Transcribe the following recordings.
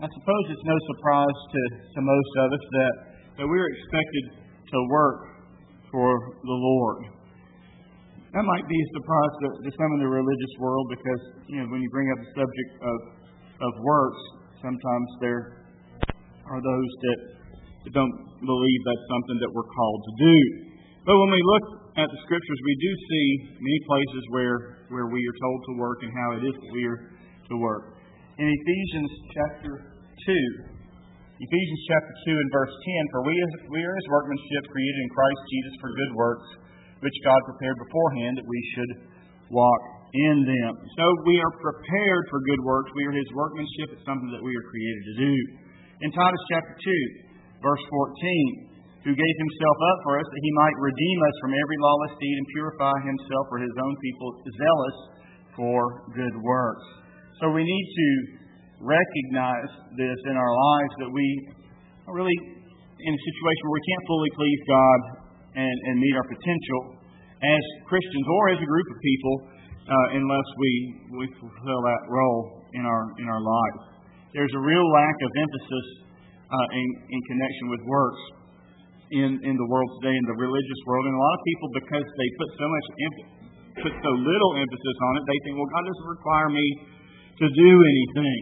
I suppose it's no surprise to most of us that we're expected to work for the Lord. That might be a surprise to some in the religious world because, when you bring up the subject of works, sometimes there are those that don't believe that's something that we're called to do. But when we look at the Scriptures, we do see many places where we are told to work and how it is that we are to work. In Ephesians chapter 2 and verse 10, "For we are His workmanship, created in Christ Jesus for good works, which God prepared beforehand that we should walk in them." So we are prepared for good works. We are His workmanship. It's something that we are created to do. In Titus chapter 2, verse 14, "Who gave Himself up for us that He might redeem us from every lawless deed and purify Himself for His own people, zealous for good works." So we need to recognize this in our lives, that we are really in a situation where we can't fully please God and meet our potential as Christians or as a group of people unless we fulfill that role in our lives. There's a real lack of emphasis in connection with works in the world today, in the religious world, and a lot of people, because they put so little emphasis on it, they think, well, God doesn't require me to do anything.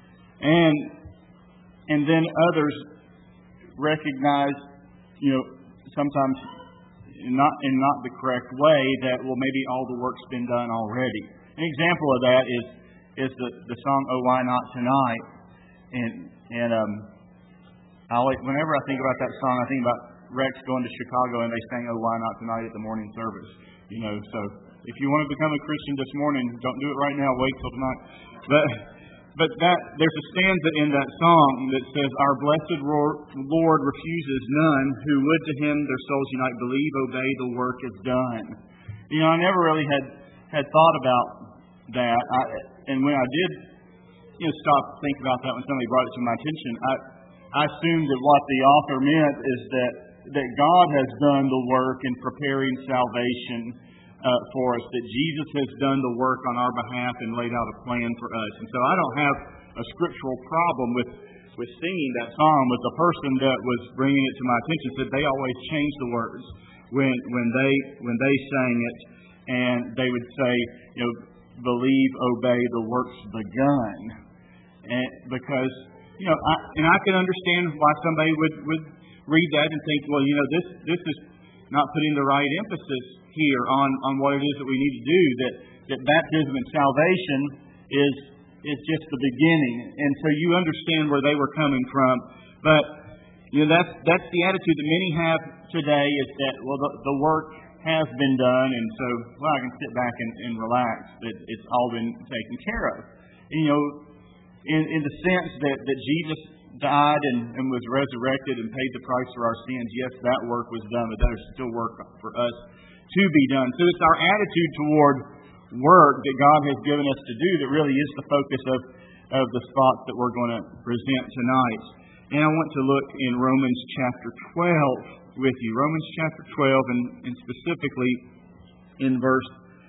And then others recognize, sometimes not the correct way, that, well, maybe all the work's been done already. An example of that is the song "Oh Why Not Tonight," whenever I think about that song, I think about Rex going to Chicago and they sang "Oh Why Not Tonight" at the morning service. So if you want to become a Christian this morning, don't do it right now. Wait till tonight. But there's a stanza in that song that says, "Our blessed Lord refuses none who would to Him their souls unite, believe, obey, the work is done." I never really had thought about that, and when I did, stop to think about that when somebody brought it to my attention, I assumed that what the author meant is that God has done the work in preparing salvation for us, that Jesus has done the work on our behalf and laid out a plan for us. And so I don't have a scriptural problem with singing that song, but the person that was bringing it to my attention said they always changed the words when they sang it, and they would say, "Believe, obey, the work's begun." And because I can understand why somebody would read that and think, well, this is not putting the right emphasis here on what it is that we need to do, that baptism and salvation is just the beginning. And so you understand where they were coming from. But that's the attitude that many have today, is that, well, the work has been done, and so, well, I can sit back and relax, that it's all been taken care of. In the sense that Jesus died and was resurrected and paid the price for our sins, yes, that work was done, but there's still work for us to be done. So it's our attitude toward work that God has given us to do that really is the focus of the thoughts that we're going to present tonight. And I want to look in Romans chapter 12 with you. Romans chapter 12, and specifically in verse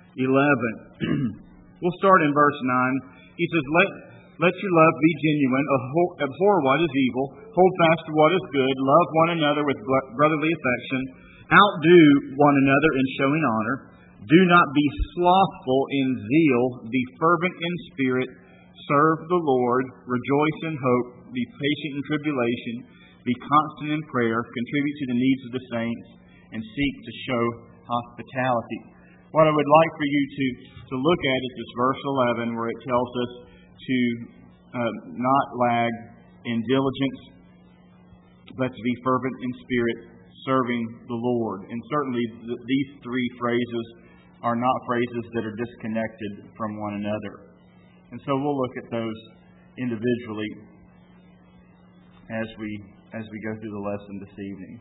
11. We'll start in verse 9. He says, Let your love be genuine, abhor what is evil, hold fast to what is good, love one another with brotherly affection, outdo one another in showing honor, do not be slothful in zeal, be fervent in spirit, serve the Lord, rejoice in hope, be patient in tribulation, be constant in prayer, contribute to the needs of the saints, and seek to show hospitality. What I would like for you to look at is this verse 11, where it tells us to not lag in diligence, but to be fervent in spirit, serving the Lord. And certainly these three phrases are not phrases that are disconnected from one another. And so we'll look at those individually as we go through the lesson this evening.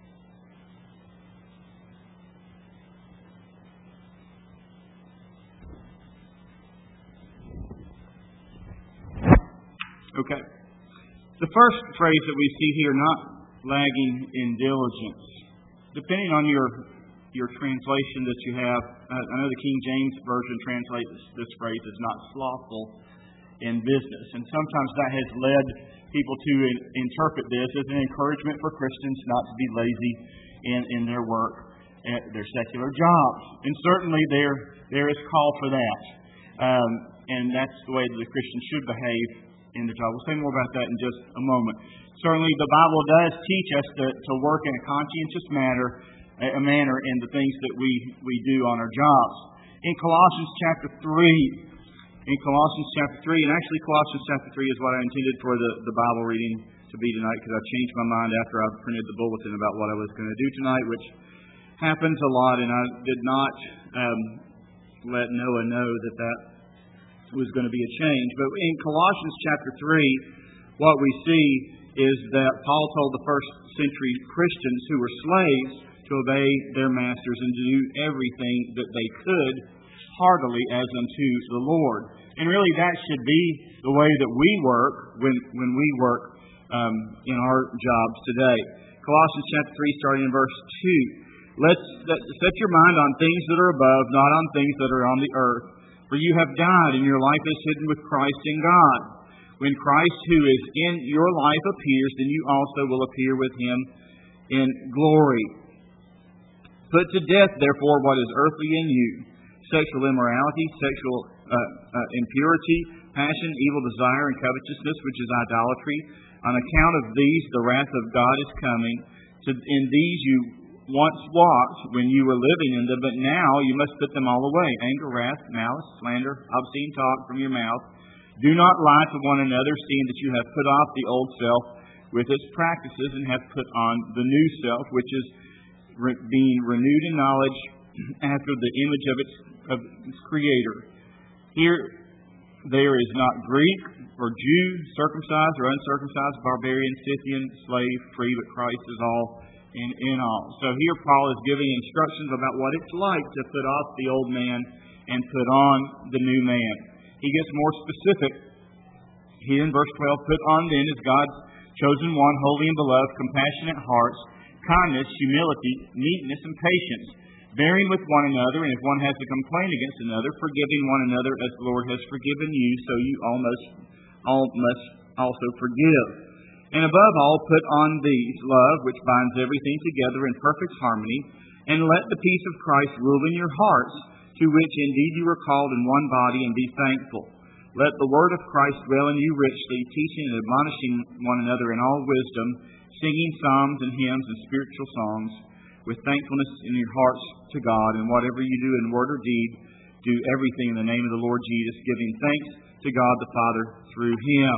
Okay. The first phrase that we see here, not lagging in diligence. Depending on your translation that you have, I know the King James Version translates this phrase as not slothful in business. And sometimes that has led people to interpret this as an encouragement for Christians not to be lazy in their work, their secular jobs. And certainly there is call for that. And that's the way that the Christian should behave in the job. We'll say more about that in just a moment. Certainly the Bible does teach us to work in a conscientious manner in the things that we do on our jobs. In Colossians chapter 3, and actually Colossians chapter 3 is what I intended for the Bible reading to be tonight, because I changed my mind after I printed the bulletin about what I was going to do tonight, which happens a lot, and I did not let Noah know that was going to be a change. But in Colossians chapter 3, what we see is that Paul told the first century Christians who were slaves to obey their masters and to do everything that they could heartily as unto the Lord. And really that should be the way that we work when we work in our jobs today. Colossians chapter 3, starting in verse 2. Let's set your mind on things that are above, not on things that are on the earth. For you have died, and your life is hidden with Christ in God. When Christ, who is in your life, appears, then you also will appear with him in glory. Put to death, therefore, what is earthly in you: sexual immorality, sexual impurity, passion, evil desire, and covetousness, which is idolatry. On account of these, the wrath of God is coming. In these you once walked when you were living in them, but now you must put them all away: anger, wrath, malice, slander, obscene talk from your mouth. Do not lie to one another, seeing that you have put off the old self with its practices and have put on the new self, which is being renewed in knowledge after the image of its Creator. Here there is not Greek or Jew, circumcised or uncircumcised, barbarian, Scythian, slave, free, but Christ is all in all. So here Paul is giving instructions about what it's like to put off the old man and put on the new man. He gets more specific. Here in verse 12, put on then as God's chosen one, holy and beloved, compassionate hearts, kindness, humility, meekness, and patience, bearing with one another, and if one has a complaint against another, forgiving one another as the Lord has forgiven you, so you all must also forgive. And above all, put on these, love, which binds everything together in perfect harmony, and let the peace of Christ rule in your hearts, to which indeed you were called in one body, and be thankful. Let the word of Christ dwell in you richly, teaching and admonishing one another in all wisdom, singing psalms and hymns and spiritual songs, with thankfulness in your hearts to God. And whatever you do in word or deed, do everything in the name of the Lord Jesus, giving thanks to God the Father through Him.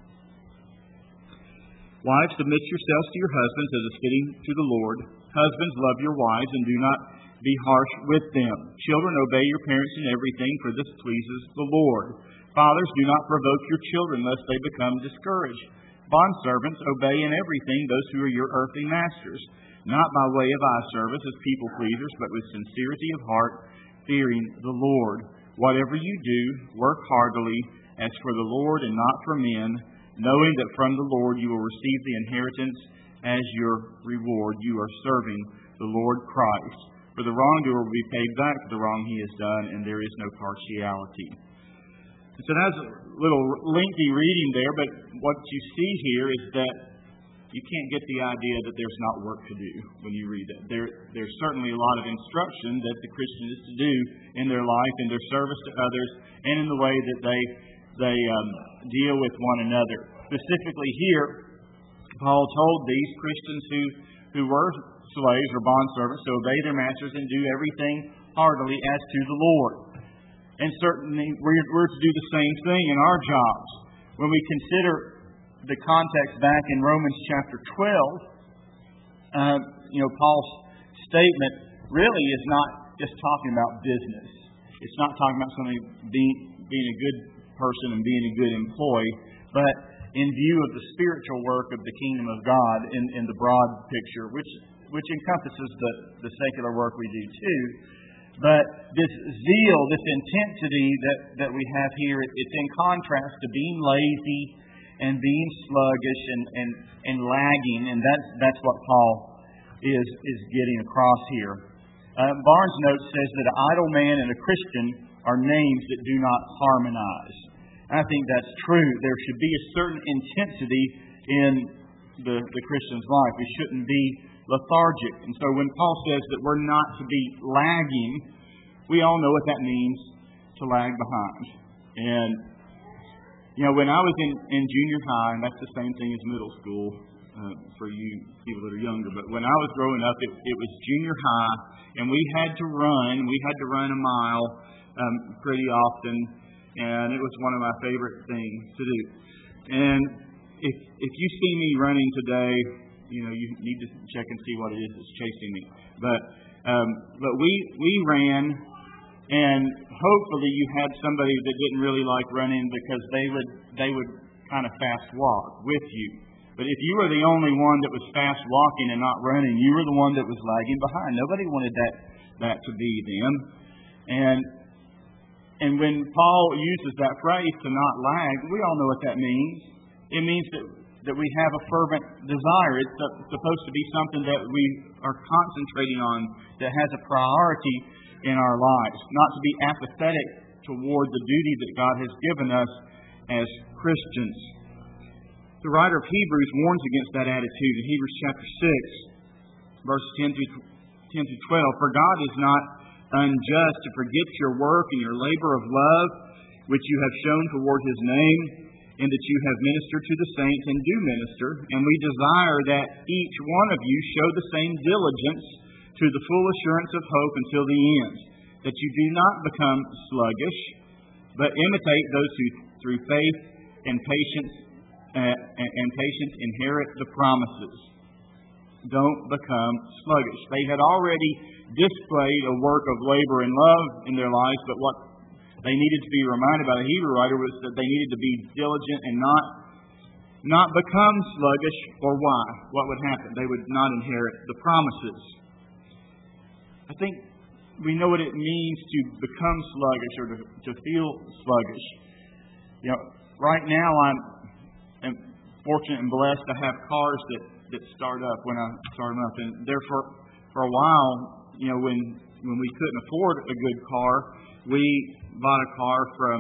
Wives, submit yourselves to your husbands as is fitting to the Lord. Husbands, love your wives and do not be harsh with them. Children, obey your parents in everything, for this pleases the Lord. Fathers, do not provoke your children, lest they become discouraged. Bondservants, obey in everything those who are your earthly masters, not by way of eye service as people pleasers, but with sincerity of heart, fearing the Lord. Whatever you do, work heartily, as for the Lord and not for men, knowing that from the Lord you will receive the inheritance as your reward. You are serving the Lord Christ. For the wrongdoer will be paid back for the wrong he has done, and there is no partiality. So that's a little lengthy reading there, but what you see here is that you can't get the idea that there's not work to do when you read that. There's certainly a lot of instruction that the Christian is to do in their life, in their service to others, and in the way that they deal with one another. Specifically here, Paul told these Christians who were slaves or bondservants to obey their masters and do everything heartily as to the Lord. And certainly we're to do the same thing in our jobs. When we consider the context back in Romans chapter 12, Paul's statement really is not just talking about business. It's not talking about somebody being a good person and being a good employee, but in view of the spiritual work of the kingdom of God in the broad picture, which encompasses the secular work we do too. But this zeal, this intensity that we have here, it's in contrast to being lazy and being sluggish and lagging, and that's what Paul is getting across here. Barnes' note says that an idle man and a Christian are names that do not harmonize. I think that's true. There should be a certain intensity in the Christian's life. We shouldn't be lethargic. And so when Paul says that we're not to be lagging, we all know what that means, to lag behind. And, when I was in junior high, and that's the same thing as middle school for you people that are younger, but when I was growing up, it was junior high, and we had to run a mile pretty often, and it was one of my favorite things to do. And if you see me running today, you need to check and see what it is that's chasing me. But we ran, and hopefully you had somebody that didn't really like running because they would kind of fast walk with you. But if you were the only one that was fast walking and not running, you were the one that was lagging behind. Nobody wanted that to be them. And when Paul uses that phrase, to not lag, we all know what that means. It means that we have a fervent desire. It's supposed to be something that we are concentrating on, that has a priority in our lives. Not to be apathetic toward the duty that God has given us as Christians. The writer of Hebrews warns against that attitude in Hebrews chapter 6, verses 10 to 12. For God is not unjust to forget your work and your labor of love, which you have shown toward His name, and that you have ministered to the saints and do minister. And we desire that each one of you show the same diligence to the full assurance of hope until the end, that you do not become sluggish, but imitate those who through faith and patience inherit the promises. Don't become sluggish. They had already displayed a work of labor and love in their lives, but what they needed to be reminded by the Hebrew writer was that they needed to be diligent and not become sluggish. Or why? What would happen? They would not inherit the promises. I think we know what it means to become sluggish or to feel sluggish. Right now I'm fortunate and blessed to have cars that start up when I start them up. And there for a while, when we couldn't afford a good car, we bought a car from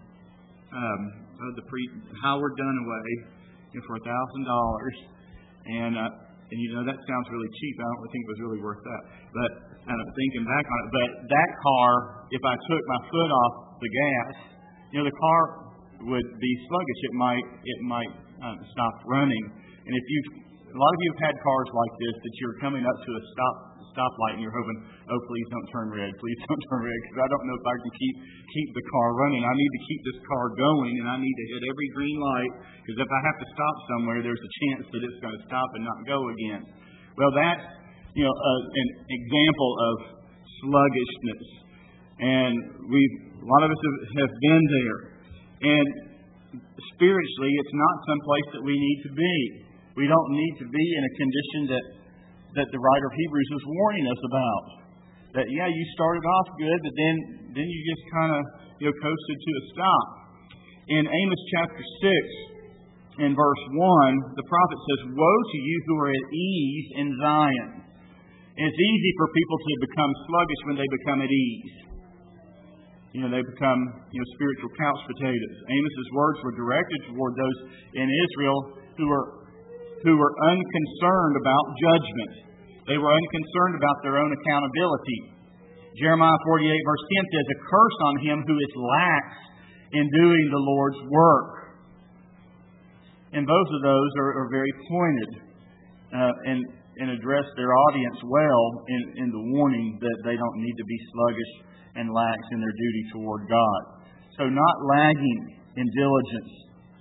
Howard Dunaway for $1,000. And that sounds really cheap. I don't think it was really worth that. But thinking back on it, but that car, if I took my foot off the gas, the car would be sluggish. It might stop running. And a lot of you have had cars like this, that you're coming up to a stoplight and you're hoping, oh, please don't turn red, because I don't know if I can keep the car running. I need to keep this car going, and I need to hit every green light, because if I have to stop somewhere, there's a chance that it's going to stop and not go again. Well, that's an example of sluggishness, and a lot of us have been there. And spiritually, it's not some place that we need to be. We don't need to be in a condition that the writer of Hebrews is warning us about. That, you started off good, but then you just kind of coasted to a stop. In Amos chapter 6, in verse 1, the prophet says, "Woe to you who are at ease in Zion." And it's easy for people to become sluggish when they become at ease. They become spiritual couch potatoes. Amos's words were directed toward those in Israel who were unconcerned about judgment. They were unconcerned about their own accountability. Jeremiah 48 verse 10 says, "A curse on him who is lax in doing the Lord's work." And both of those are very pointed and address their audience well in the warning that they don't need to be sluggish and lax in their duty toward God. So not lagging in diligence.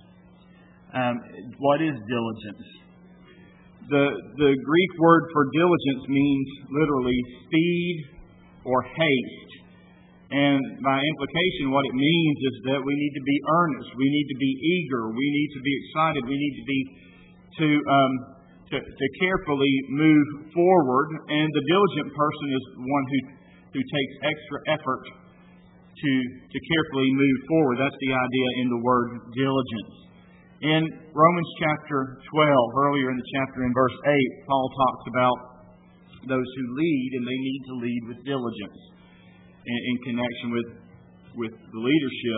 What is diligence? The Greek word for diligence means literally speed or haste. And by implication, what it means is that we need to be earnest. We need to be eager. We need to be excited. We need to be to carefully move forward. And the diligent person is one who takes extra effort to carefully move forward. That's the idea in the word diligence. In Romans chapter 12, earlier in the chapter in verse 8, Paul talks about those who lead, and they need to lead with diligence in connection with the leadership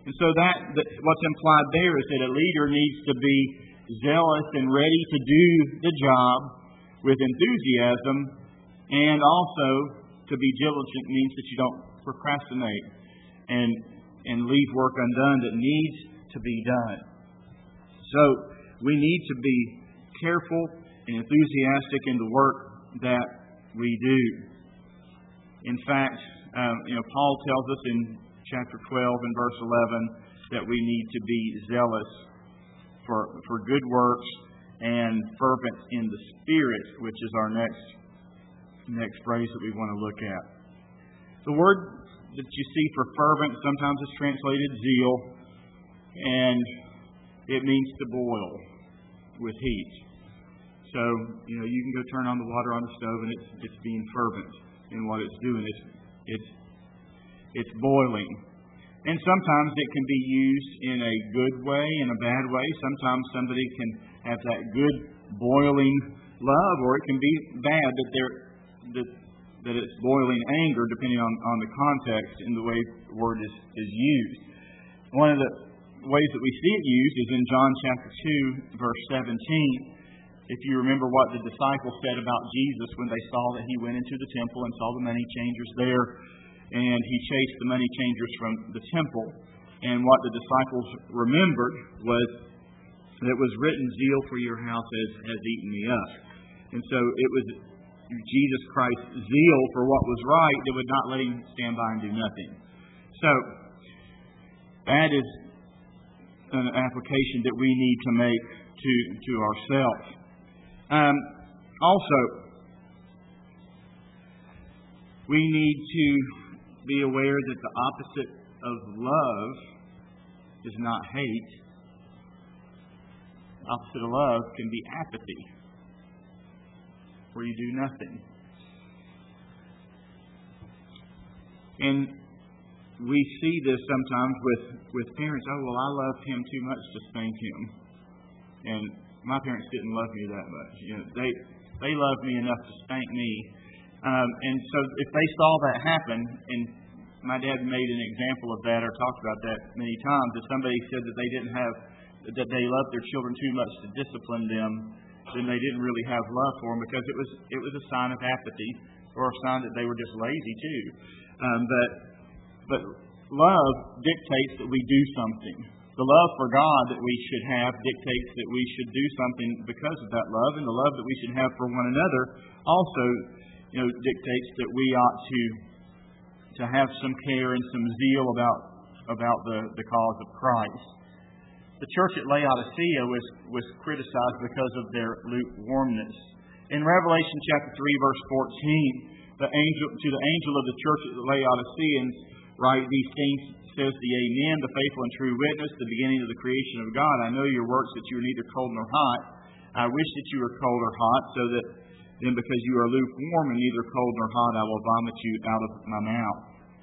And so what's implied there is that a leader needs to be zealous and ready to do the job with enthusiasm, and also to be diligent means that you don't procrastinate and leave work undone that needs to be done. So we need to be careful and enthusiastic in the work that we do. In fact, Paul tells us in chapter 12 and verse 11 that we need to be zealous for good works and fervent in the Spirit, which is our next phrase that we want to look at. The word that you see for fervent sometimes is translated zeal, and it means to boil with heat. So, you can go turn on the water on the stove and it's being fervent in what it's doing. It's boiling. And sometimes it can be used in a good way, in a bad way. Sometimes somebody can have that good boiling love, or it can be bad that it's boiling anger, depending on the context and the way the word is used. One of the ways that we see it used is in John chapter 2, verse 17. If you remember what the disciples said about Jesus when they saw that He went into the temple and saw the money changers there, and He chased the money changers from the temple. And what the disciples remembered was that it was written, "Zeal for your house has eaten me up." And so it was Jesus Christ's zeal for what was right that would not let Him stand by and do nothing. So that is an application that we need to make to ourselves. Also, we need to be aware that the opposite of love is not hate. The opposite of love can be apathy, where you do nothing. And we see this sometimes with parents. Oh, well, I loved him too much to spank him. And my parents didn't love me that much. They loved me enough to spank me. And so if they saw that happen, and my dad made an example of that or talked about that many times, if somebody said that they loved their children too much to discipline them, then they didn't really have love for them, because it was a sign of apathy, or a sign that they were just lazy too. But love dictates that we do something. The love for God that we should have dictates that we should do something because of that love, and the love that we should have for one another also, dictates that we ought to have some care and some zeal about the cause of Christ. The church at Laodicea was criticized because of their lukewarmness. In Revelation chapter 3, verse 14, to the angel of the church at the Laodiceans, write these things, says the Amen, the faithful and true witness, the beginning of the creation of God. I know your works, that you are neither cold nor hot. I wish that you were cold or hot, so that then because you are lukewarm and neither cold nor hot, I will vomit you out of my mouth.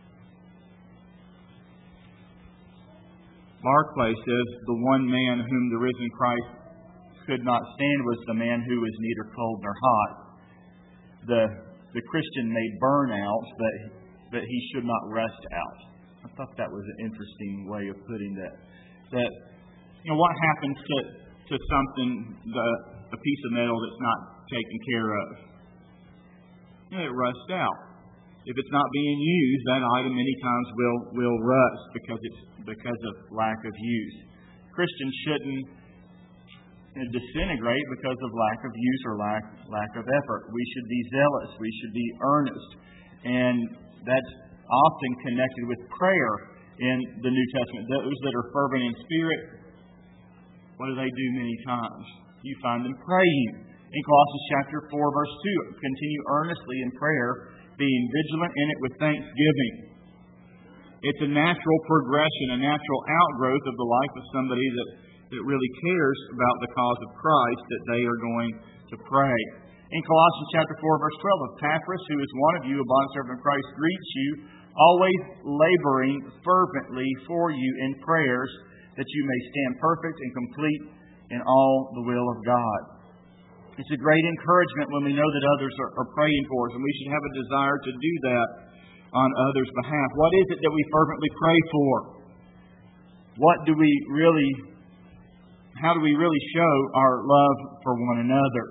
Barclay says, the one man whom the risen Christ could not stand was the man who was neither cold nor hot. The Christian may burn out, but he should not rust out. I thought that was an interesting way of putting that. That, what happens to something, a piece of metal that's not taken care of? It rusts out. If it's not being used, that item many times will rust because of lack of use. Christians shouldn't disintegrate because of lack of use or lack of effort. We should be zealous. We should be earnest. And that's often connected with prayer in the New Testament. Those that are fervent in spirit, what do they do many times? You find them praying. In Colossians chapter 4, verse 2, continue earnestly in prayer, being vigilant in it with thanksgiving. It's a natural progression, a natural outgrowth of the life of somebody that really cares about the cause of Christ, that they are going to pray. In Colossians chapter 4, verse 12, Epaphras, who is one of you, a bondservant of Christ, greets you, always laboring fervently for you in prayers, that you may stand perfect and complete in all the will of God. It's a great encouragement when we know that others are praying for us, and we should have a desire to do that on others' behalf. What is it that we fervently pray for? how do we really show our love for one another?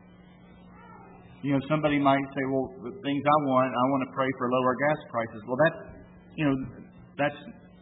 Somebody might say, well, the things I want to pray for lower gas prices. Well, that's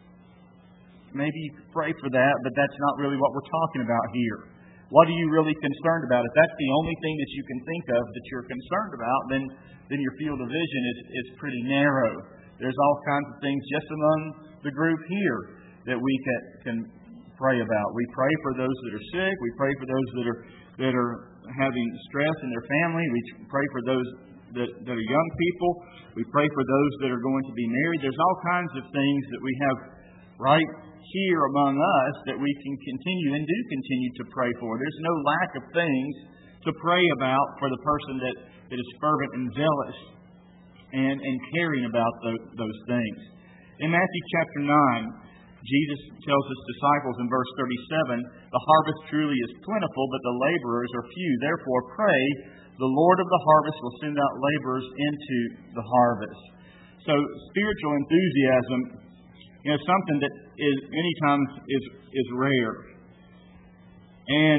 maybe you could pray for that, but that's not really what we're talking about here. What are you really concerned about? If that's the only thing that you can think of that you're concerned about, then your field of vision is pretty narrow. There's all kinds of things just among the group here that we can pray about. We pray for those that are sick. We pray for those that are having stress in their family. We pray for those that are young people. We pray for those that are going to be married. There's all kinds of things that we have right here among us that we can continue and do continue to pray for. There's no lack of things to pray about for the person that is fervent and zealous and caring about those things. In Matthew chapter 9, Jesus tells his disciples in verse 37, the harvest truly is plentiful, but the laborers are few. Therefore pray, the Lord of the harvest will send out laborers into the harvest. So spiritual enthusiasm, something that is many times is rare. And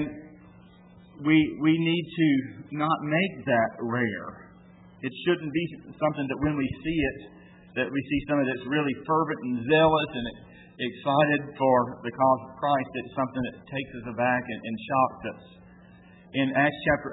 we need to not make that rare. It shouldn't be something that when we see it, that we see somebody that's really fervent and zealous and excited for the cause of Christ, it's something that takes us aback and shocks us. In Acts chapter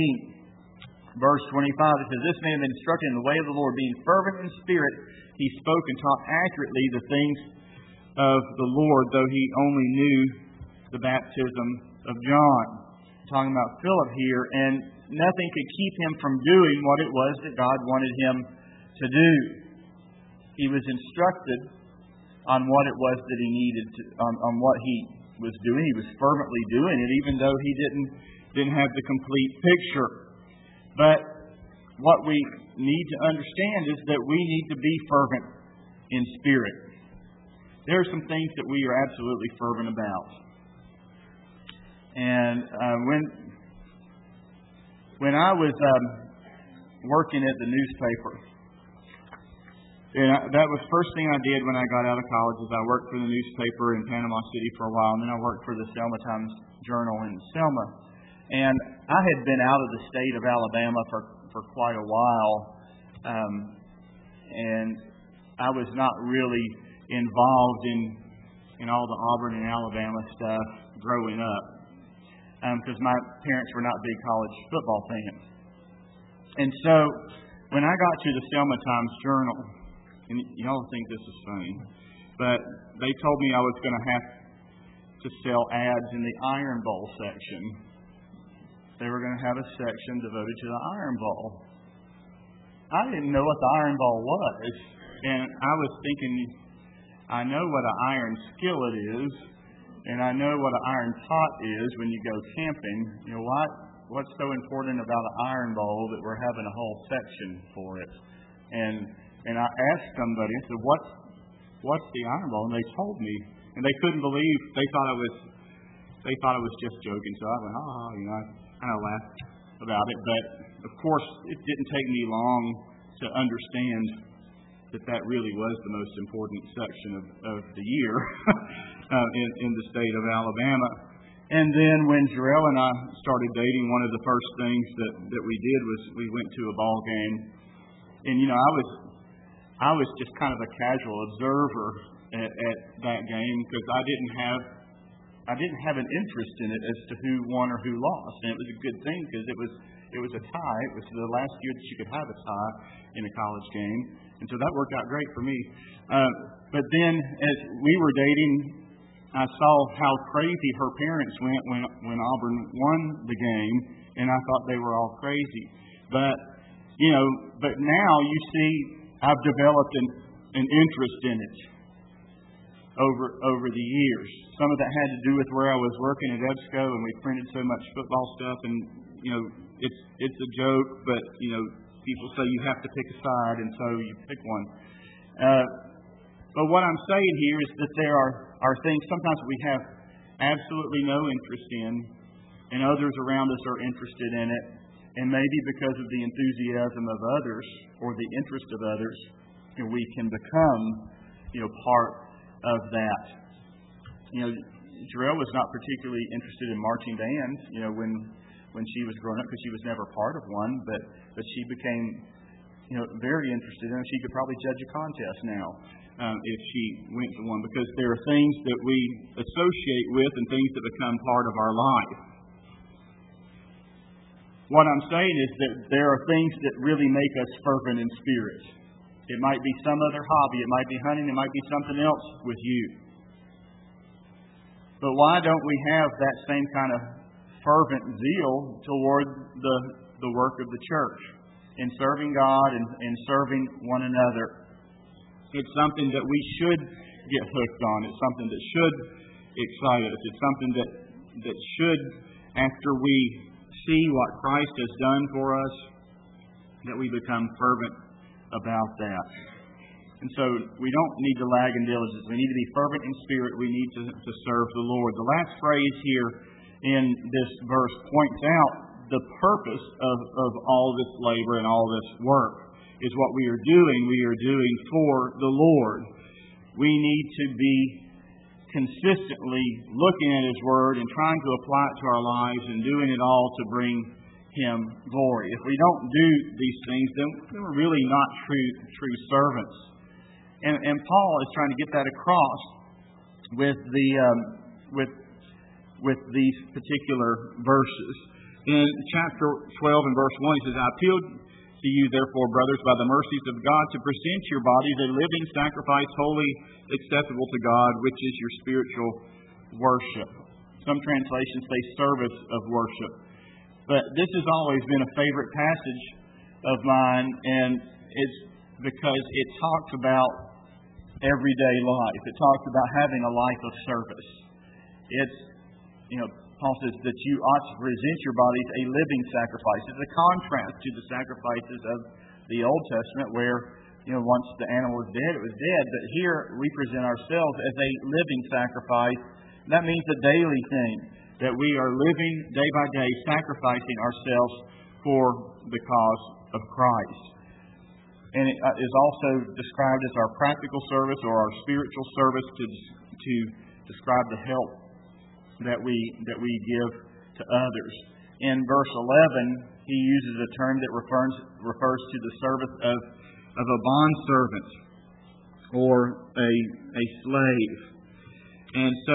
18, verse 25, it says, this man been instructed in the way of the Lord, being fervent in spirit, he spoke and taught accurately the things of the Lord, though he only knew the baptism of John. I'm talking about Philip here, and nothing could keep him from doing what it was that God wanted him to do. He was instructed on what it was that he needed to, on what he was doing. He was fervently doing it, even though he didn't have the complete picture. But what we need to understand is that we need to be fervent in spirit. There are some things that we are absolutely fervent about. And when I was working at the newspaper, that was the first thing I did when I got out of college, is I worked for the newspaper in Panama City for a while, and then I worked for the Selma Times-Journal in Selma. And I had been out of the state of Alabama for quite a while, and I was not really involved in all the Auburn and Alabama stuff growing up, because my parents were not big college football fans. And so when I got to the Selma Times-Journal, and y'all think this is funny, but they told me I was going to have to sell ads in the Iron Bowl section. They were going to have a section devoted to the Iron Bowl. I didn't know what the Iron Bowl was, and I was thinking, I know what an iron skillet is, and I know what an iron pot is when you go camping. What's so important about an Iron Bowl that we're having a whole section for it? And I asked somebody, I said, what's the Iron Bowl? And they told me, and they couldn't believe. They thought I was just joking. So I went, I kind of laughed about it. But of course, it didn't take me long to understand that really was the most important section of the year in the state of Alabama. And then when Jarrell and I started dating, one of the first things that we did was we went to a ball game. And I was just kind of a casual observer at that game, because I didn't have an interest in it as to who won or who lost. And it was a good thing, because it was a tie. It was the last year that you could have a tie in a college game. And so that worked out great for me. But then as we were dating, I saw how crazy her parents went when Auburn won the game, and I thought they were all crazy. But now you see I've developed an interest in it over the years. Some of that had to do with where I was working at EBSCO, and we printed so much football stuff, and it's a joke, but people say you have to pick a side, and so you pick one. But what I'm saying here is that there are things sometimes we have absolutely no interest in, and others around us are interested in it. And maybe because of the enthusiasm of others or the interest of others, we can become, part of that. Jarrell was not particularly interested in marching bands, when she was growing up, because she was never part of one, but she became, very interested in it. She could probably judge a contest now if she went to one, because there are things that we associate with and things that become part of our life. What I'm saying is that there are things that really make us fervent in spirit. It might be some other hobby. It might be hunting. It might be something else with you. But why don't we have that same kind of fervent zeal toward the work of the church in serving God and serving one another? It's something that we should get hooked on. It's something that should excite us. It's something that should, after we see what Christ has done for us, that we become fervent about that. And so we don't need to lag in diligence. We need to be fervent in spirit. We need to serve the Lord. The last phrase here in this verse points out the purpose of all this labor and all this work is what we are doing. We are doing for the Lord. We need to be consistently looking at His Word and trying to apply it to our lives and doing it all to bring Him glory. If we don't do these things, then we're really not true servants. And Paul is trying to get that across with these particular verses. In chapter 12 and verse 1, he says, I appeal to you, therefore, brothers, by the mercies of God, to present your bodies a living sacrifice, holy, acceptable to God, which is your spiritual worship. Some translations say service of worship. But this has always been a favorite passage of mine, and it's because it talks about everyday life. It talks about having a life of service. It's, Paul says that you ought to present your bodies a living sacrifice. It's a contrast to the sacrifices of the Old Testament where, once the animal was dead, it was dead. But here we present ourselves as a living sacrifice. That means a daily thing, that we are living day by day, sacrificing ourselves for the cause of Christ. And it is also described as our practical service or our spiritual service to describe the help that we give to others. In verse 11, he uses a term that refers to the service of a bondservant or a slave. And so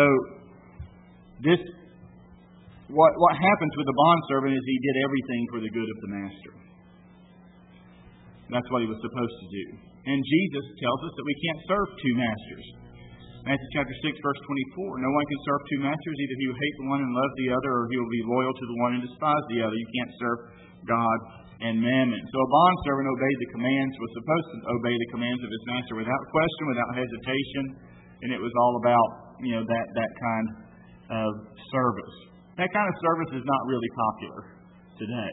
what happens with the bondservant is he did everything for the good of the master. That's what he was supposed to do. And Jesus tells us that we can't serve two masters. Matthew chapter 6, verse 24. No one can serve two masters. Either he will hate the one and love the other, or he will be loyal to the one and despise the other. You can't serve God and mammon. So a bondservant was supposed to obey the commands of his master without question, without hesitation. And it was all about, that kind of service. That kind of service is not really popular today.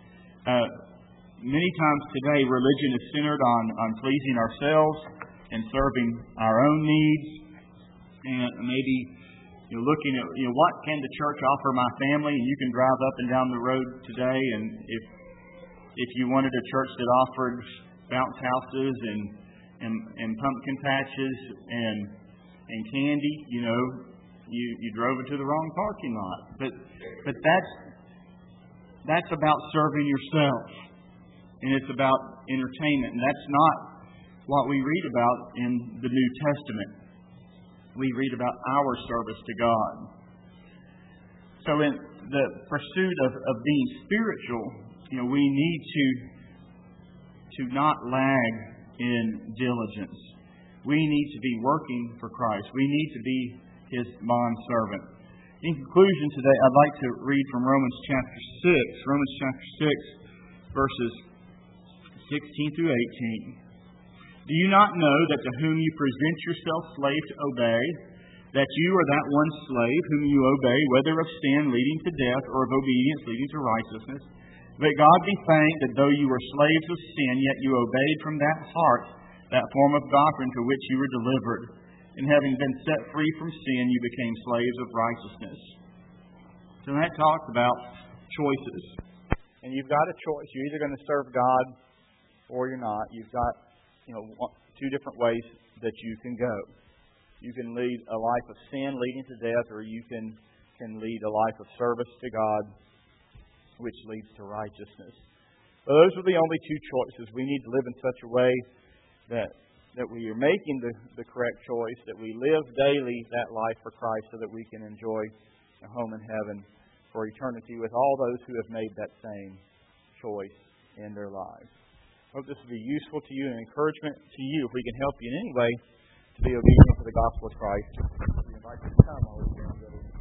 Many times today, religion is centered on pleasing ourselves and serving our own needs, and maybe looking at what can the church offer my family. And you can drive up and down the road today, and if you wanted a church that offered bounce houses and pumpkin patches and candy, you drove into the wrong parking lot. But that's about serving yourself. And it's about entertainment. And that's not what we read about in the New Testament. We read about our service to God. So in the pursuit of being spiritual, we need to not lag in diligence. We need to be working for Christ. We need to be His bondservant. In conclusion today, I'd like to read from Romans chapter 6. Romans chapter 6, verses 16 through 18. Do you not know that to whom you present yourself slave to obey, that you are that one slave whom you obey, whether of sin leading to death or of obedience leading to righteousness? But God be thanked that though you were slaves of sin, yet you obeyed from that heart that form of doctrine to which you were delivered. And having been set free from sin, you became slaves of righteousness. So that talks about choices. And you've got a choice. You're either going to serve God or you're not. You've got, two different ways that you can go. You can lead a life of sin leading to death, or you can lead a life of service to God, which leads to righteousness. So those are the only two choices. We need to live in such a way that we are making the correct choice, that we live daily that life for Christ so that we can enjoy a home in heaven for eternity with all those who have made that same choice in their lives. I hope this will be useful to you and encouragement to you. If we can help you in any way to be obedient to the gospel of Christ, we invite you to come.